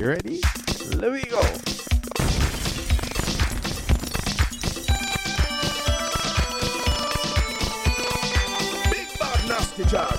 You ready? Let me go. Big bad nasty job.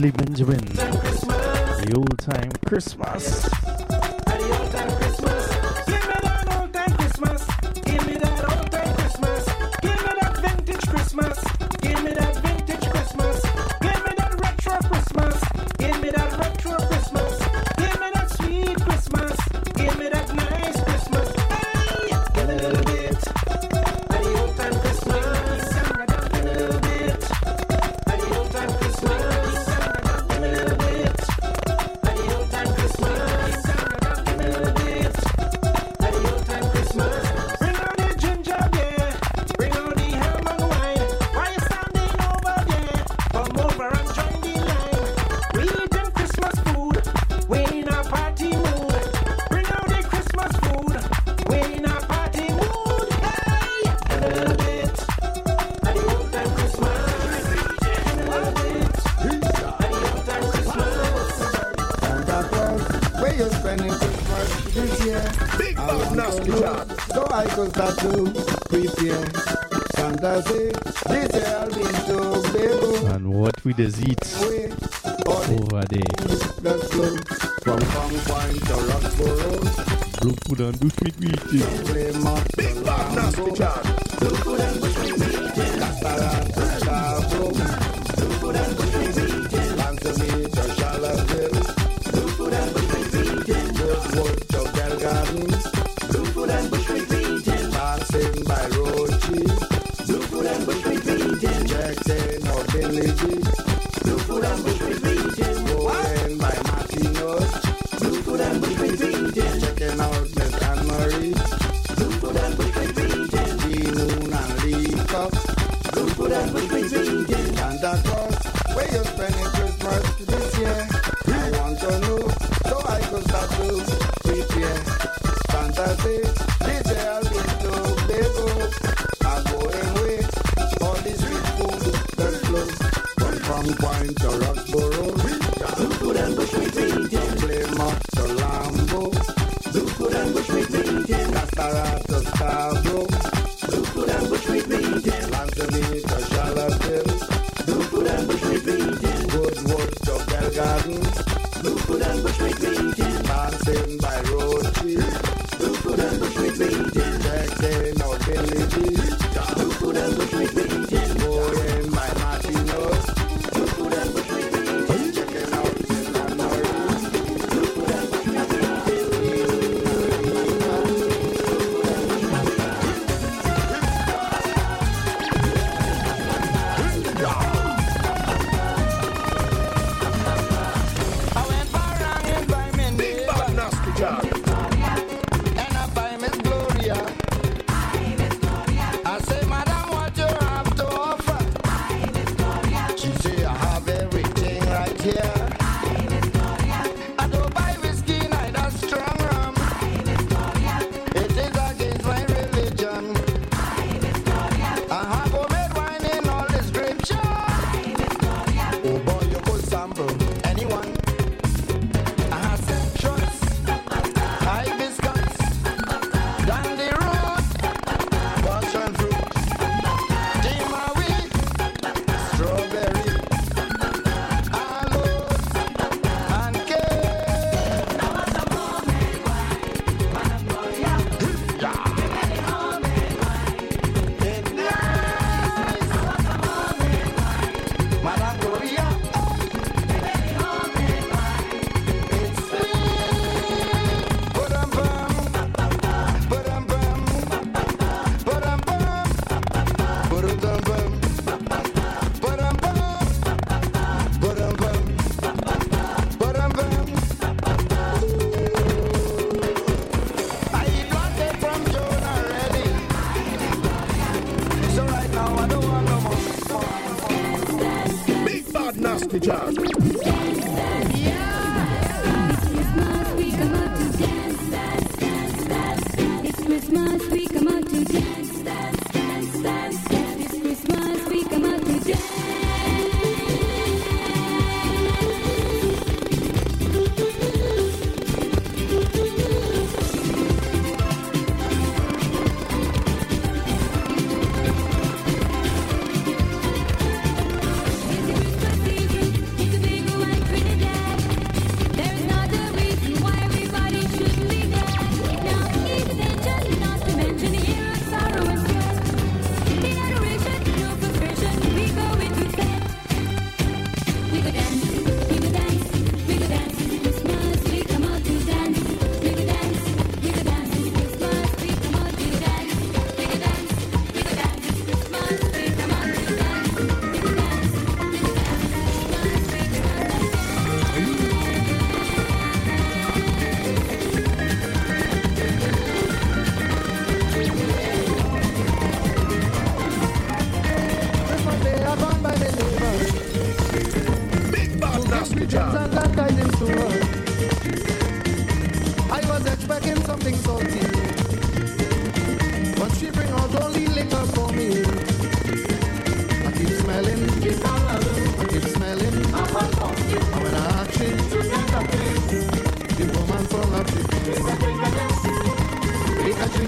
Billy Benjamin. The old time Christmas. The old time Christmas. Give me that old time Christmas. Give me that old time Christmas. Give me that vintage Christmas. Give me that vintage Christmas. Give me that retro Christmas. Give me that retro Christmas. Give me that sweet Christmas. Give me that nice Christmas. Hey, give me a little bit of the old time Christmas. Give me a little bit of the old time Christmas. Give me a little bit of the old time Christmas. Give me a little bit of the old time Christmas. Bring out the ginger beer. Bring out the ham and wine. Why you standing over there? Come over and join the line. We eating Christmas food. We in a party mood. Bring out the Christmas food. We in a party mood. Hey, give me a little bit of the old time Christmas. Give me a little bit of the old time Christmas. Santa Claus, where you spending Christmas this year? Big Bad Nasty Job. So I could start to prepare. Santa say, this year I'll be to Tobago. And what we the eat Way, all over there. the slow. From Palm Point to Roxborough. Blue food and bushmeat meat. Play more. Big Bad Nasty Job. Cataracts to Scarborough. Lancemy to Charlottesville. Woodwood to Bell Garden. Passing by Rochi. Jackson or Billy. Going by Martinos. Checking out Miss Anne-Marie. Moon and Lee Cup. Santa Claus, where you spending Christmas this year? I want to know, so I could start to prepare. Santa say, this year I'll be to Tobago. I'm going away, all this sweet food that's flow. From Point to Roxborough. Plymouth to Lambo. Cataracts to Scarborough. Lancemy to Charlottesville. Woodwood to Bell Garden. Passing by Rochi. Jackson or Billy Beach. Going by Martinos. Checking out Miss Anne-Marie. Big Bad Nasty Job. And I buy Miss Gloria. I say, Madam, what you have to offer? She say, I have everything right here. I don't buy whiskey, neither strong rum. It is against my religion. I have homemade wine in all the scripture. Oh boy, you could sample anyone. I have citrus, hibiscus, dandy root, passion fruit, timawi, strawberry, aloes, and cake. It's nice. Madam Gloria. It's sweet. Ba-dum-bum. Ba-dum-bum. Ba-dum-bum. Ba-dum-bum. Ba-dum-bum. Ba-dum-bum. Ba-dum-bum. I planted from June already. So right now I don't want no more. Big Bad Nasty Job. Christmas, we come out to dance, dance, dance, dance. It's Christmas, we come out to dance, dance, dance, dance. It's Christmas, we come out to dance. It's a Christmas season, it's a big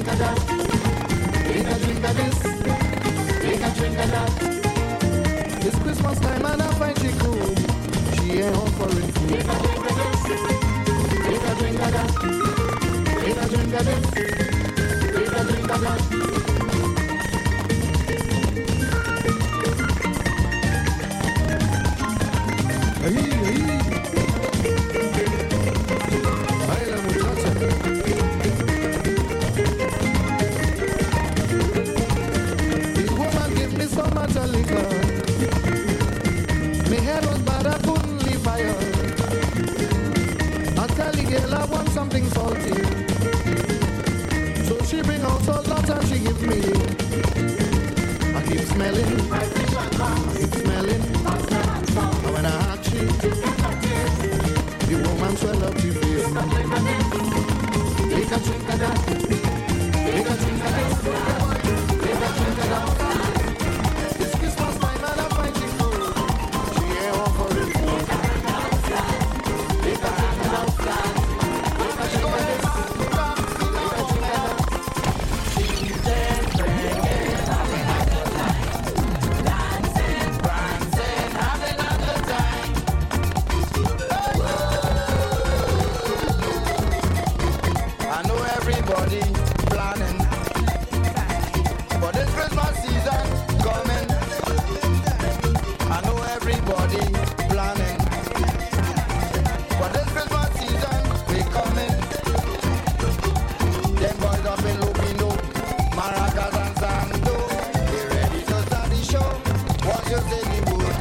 of that. Take a drink of this. Take a drink of that. It's Christmas time and I find she cool. She ain't home for it. Take a drink of this. Take a drink of that. Take a drink of this. Take a drink of that. The woman gave me so much liquor. My head was bad, I couldn't leave fire. I tell the girl I want something salty. So she bring out salt nuts and she give me. I keep smelling. I keep smelling. And when I ask she, the woman swell up the face. Take a drink of that. Take a drink of this. Take a drink of that. It's Christmas time and I find she cool. She ain't home for it. Take a drink of that. Take a drink of this. I know everybody planning for this Christmas season coming. I know everybody planning for this Christmas season we coming. Them boys up in Lupino, Maracas and Santo, they ready to start the show. What you say the boat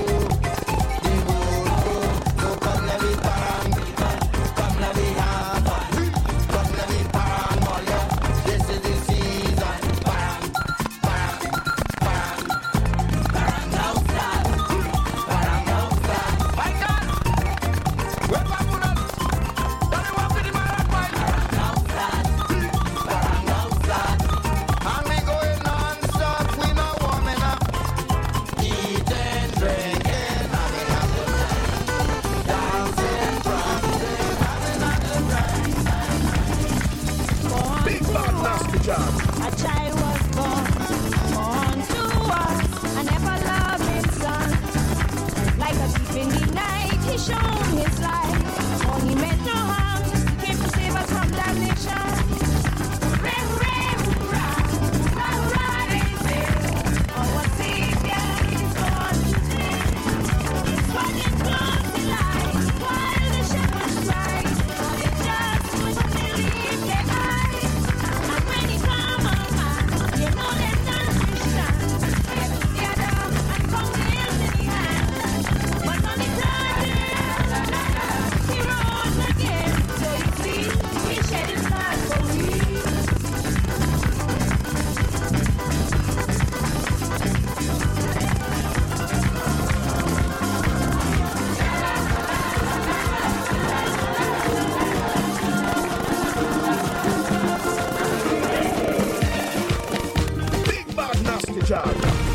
go, so come let me parang, come let me have. Come let me parang, Moya. This is the season. Parang, parang, parang, parang outside. Parang outside. My God! Where Babunas? Don't you want to the Maracay? Parang outside. Parang outside. And we going non-stop. We not warming up. Eating, drinking, having a good time. Dancing, prancing, having a good time. Big bad nasty job. A child was born to us, an ever-loving son. Like a thief in the night, he shone his light. Oh, he meant no harm, he came to save us from damnation. Ring, ring, hurrah, hurrah, is it. Our Savior is born today. He's walking close to light, while the shepherds cry. They just couldn't believe their eyes. And when he come around, you know there's none to stand. Get together and come nails in the hand. But on the third day, he rose again. So you see, he shed his blood for we. Big bad nasty job.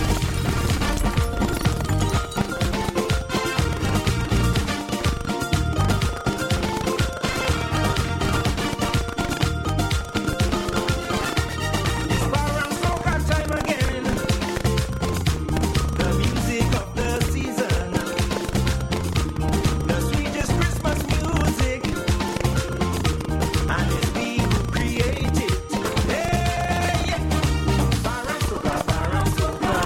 Parang soca time again. The music of the season. The sweetest Christmas music. And it's we who create it. Hey, yeah. Parang soca, parang soca.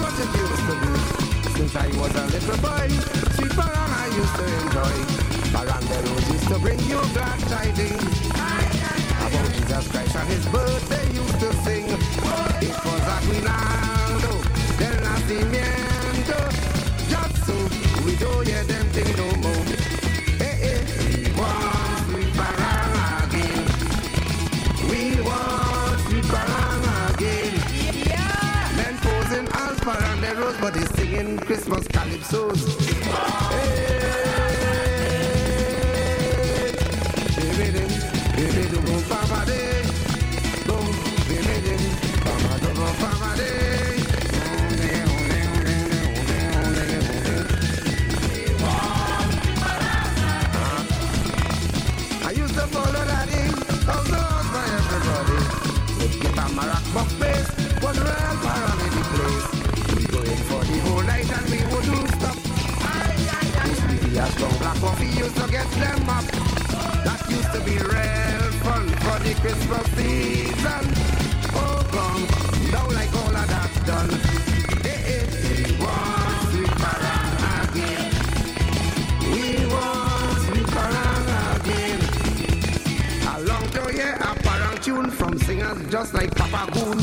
what it used to be. Since I was a little boy, sweet parang I used to enjoy. Parang the road used to bring you glad tidings. About Jesus Christ and his birth they used to sing. It was Aguinaldo del Nacimiento. Just so we don't hear them thing no more. Hey, hey, we want sweet parang again. We want sweet parang again. Men posing as parang the rose, but they singing Christmas calypsos. Hey, I used to follow daddy, outdoors by everybody. Would get a marac buck bass, was real parallel place. We go in for the whole night and we wouldn't stop. Used to be a strong black coffee, used to get them up. That used to be real fun for the Christmas season. Oh, come, don't like all of that done. Hey, we want sweet parang again. We want sweet parang again. Along to hear a parang tune from singers just like Papa Goon.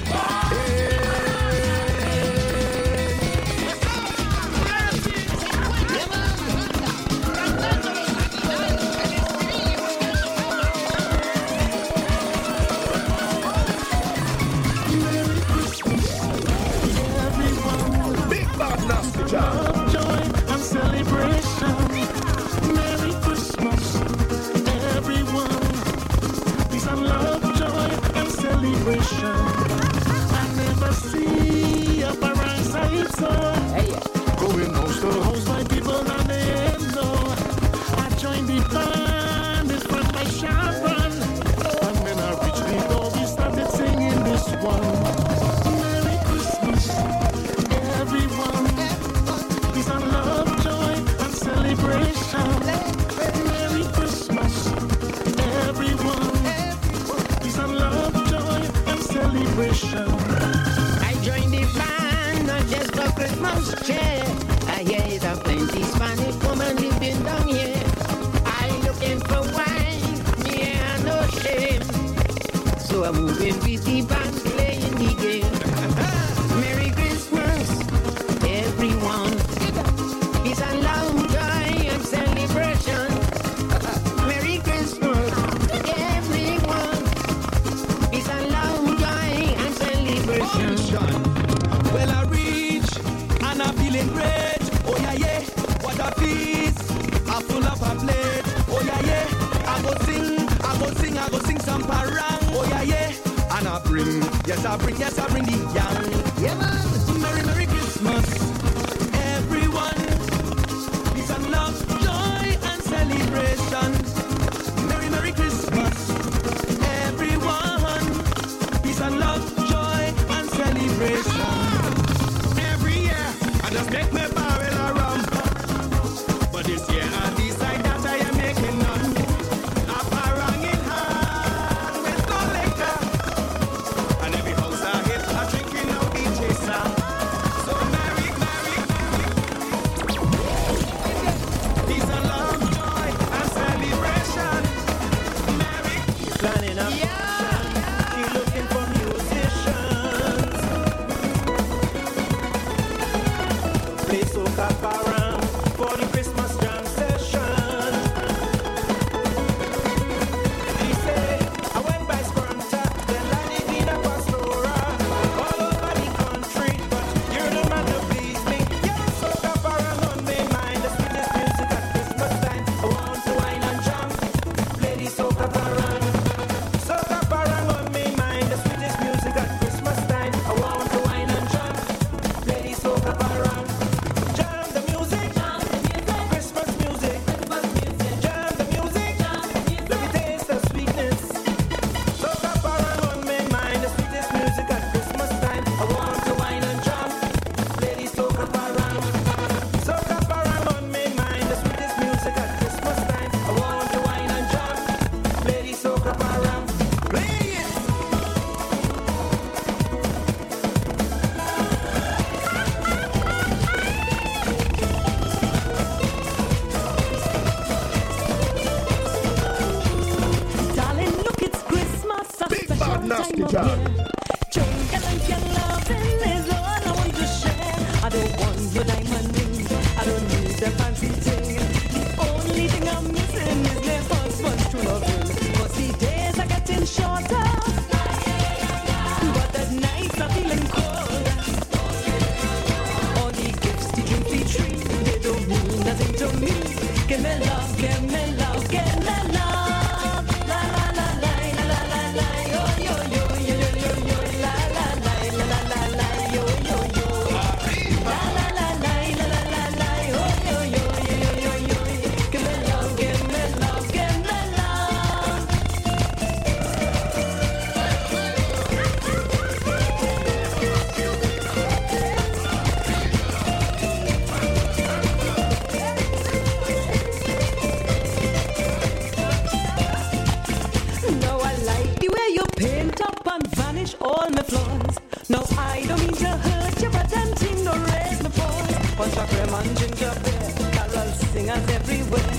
Love, joy, and celebration. Merry Christmas, everyone. Peace and love, joy, and celebration. I never see a parang sight so. Going house to house, my people and they know. I join the band in front by Sharon. And when I reached the door, we started singing this one. Merry Christmas, everyone. Peace and love, joy, and celebration. Merry Christmas, everyone. Peace and love, joy, and celebration. I joined the band, not just for Christmas cheer. I hear there's plenty Spanish woman living down here. I looking for wine, yeah, no shame. So I'm moving with the band, playing the game. Merry Christmas, everyone. Peace and love, joy, and celebration. Merry Christmas, everyone. Peace and love, joy, and celebration. Well, I reach and I'm feeling great. Oh yeah, yeah. What a feast. I full up a plate. Oh yeah, yeah. I go sing some parang. Oh yeah, yeah. And I bring the young. Yeah, man. Merry, Merry Christmas, everyone. Peace and love, joy, and celebration. Merry, Merry Christmas, everyone. Peace and love, joy, and celebration. Every year, I just make my barrel around. But this year, I decide that I am making none. A parang in hand with no liquor. And every house I hit, I drinking out the chaser. So merry, merry, peace and love, joy, and celebration. Merry, Planning a function, she looking for musicians. Play soca parang for the Christmas jam session. She say, I went by Spranta, then landed in a Pastora. All over the country, but you're the man to please me. Yeah, soca parang on my mind, the sweetest music at Christmas time. I want to wine and jam, play the soca parang. Soca parang on my mind, the sweetest music at Christmas time. I want to wine and jam, play the soca parang. Jam the music. job. Jungle and loving is all I want to share. I don't want your diamond ring. I don't need the fancy thing. The only thing I'm missing is my husband's true loving. 'Cause the days are getting shorter, but at night I'm feeling cold. All the gifts, the drink, the tree, they don't mean nothing to me. Give me love, give me love, give me love. La la la la la la la, yo yo yo yo yo yo, la la la la la la, yo yo yo. La la la la la la la, yo yo yo yo yo yo. Give me love, give me love, give me love. Now I like the way you paint up and vanish all my flaws. Now I don't mean to hurt you, but I'm to raise my voice. Punch a cream and ginger beer, carol singers everywhere.